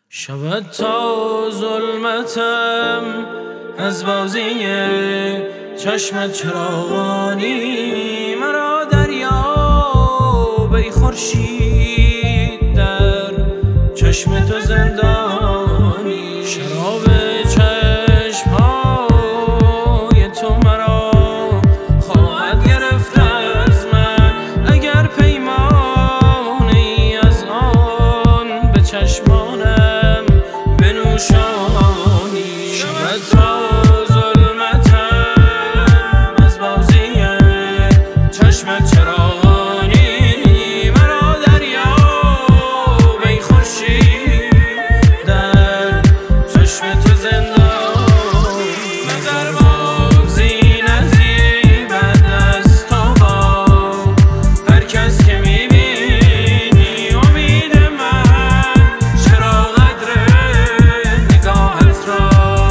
شب تا ظلمتم از بازی چشمت چراغانی، مرا دریاب ای خورشید در چشم تو زندانی. شراب چشمهای تو مرا خواهد گرفت از من، اگر پیمانی از آن به چشمانم بنوشانی. شب تا ظلمتم از بازی چشمت چراغانی، مرا دریاب ای خورشید در چشم تو زندانی. نظر بازی نزیبد از تو با هر کس که میبینی، امید من چرا قدر نگاهت را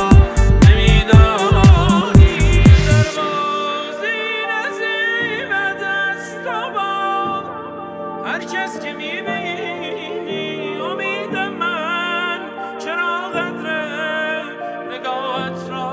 نمیدانی. نظر بازی نزیبد از تو با هر کس که میبینی، امید من چرا قدر نگاهت را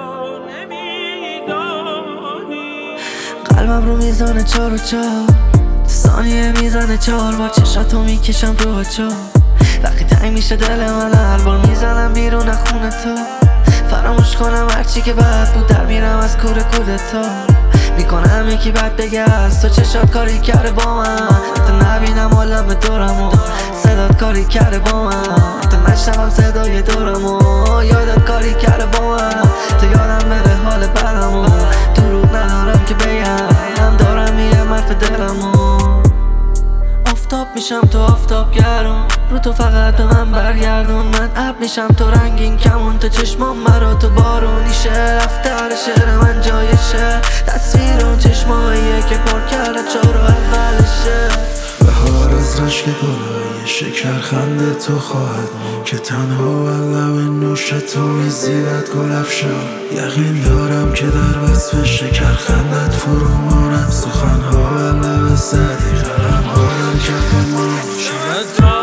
نمیدانی. قلبم رو میزانه 4 و 4، تو ثانیه میزنه 4 بار، چشاتو میکشم تو بچا. وقتی تنگ میشه دل من هر بار میزنم بیرون خونه تو. فراموش کنم هرچی که بد بود، در میرم از کوره تو. میکنم یکی بد بگه از تو، چشات کاری کرده با من، حتی نبینم عالم دورمو. صدات کاری کرده با من، حتی نشنوم صدای دورمو. یادت کاری کرده با من، تو یادم بره حال بدمو. دروغ ندارم که بگم، دارم میگم حرف دلمو. آفتاب میشم تو آفتاب گرم، رو تو فقط به من برگردون. من ابر میشم تو رنگین کمون، تو چشمام مرا تو بارونیشه. رفتر شعر من جایشه، تصویر اون چشماییه که پر کرده 4 اولشه. بهار از رشک گلای شکر خنده تو خواهد بود، که تنها لب نوش تو میزیدد گل افشان. یقین دارم که در وصف شکر خندت فرو مانم، سخنها لب سعدی قلم ها در کف من. شب تا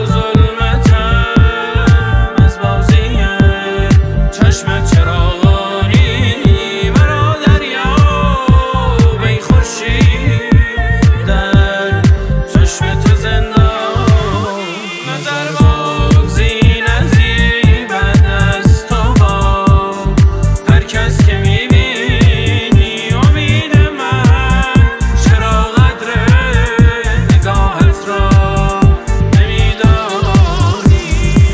ظلمتم از بازی چشمت چراغانی، مرا دریاب ای خورشید در چشم تو زندانی. نظر بازی نزیبد از تو با هر کس که میبینی، امید من چرا قدر نگاهت را نمیدانی.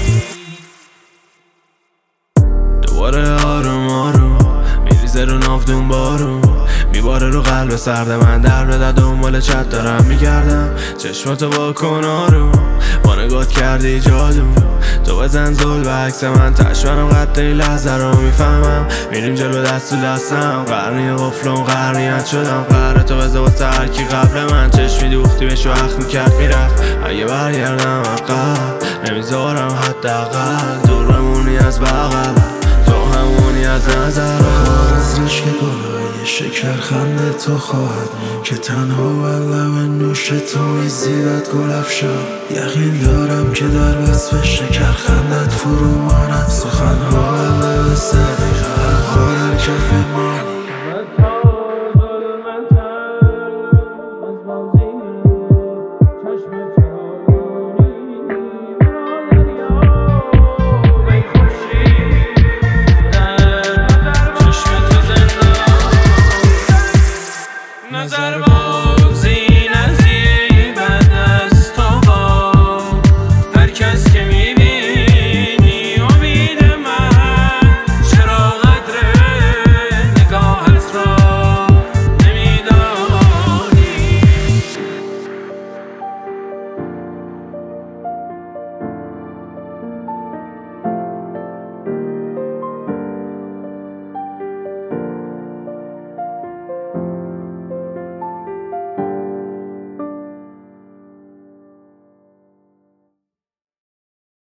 دوباره آروم آروم میریزه رو ناودون بارون، میباره رو قلب سرد من، در بده دنبال چت دارم میگردم. چشماتو با کن آروم، با نگات کردی جادو. تو بزن زل به عکس من، تشمنم قد این لحظه رو میفهمم. میریم جلو دست تو دستم، قرنی قفلم قرنیت شدم. قرار تو بزه واسه هرکی قبل من، چشمی دوختی بهشو اخ میکرد میرفت. اگه برگردم عقب نمیذارم حداقل، دور بمونی از بغل، تو همونی از نظر. بهار از رشک گلای شکر خنده تو خواهد بود، که تنها لب نوش تو میزیدد گل افشان. یقین دارم که در وصف شکر خندت فرو مانم، سخنها لب سعدی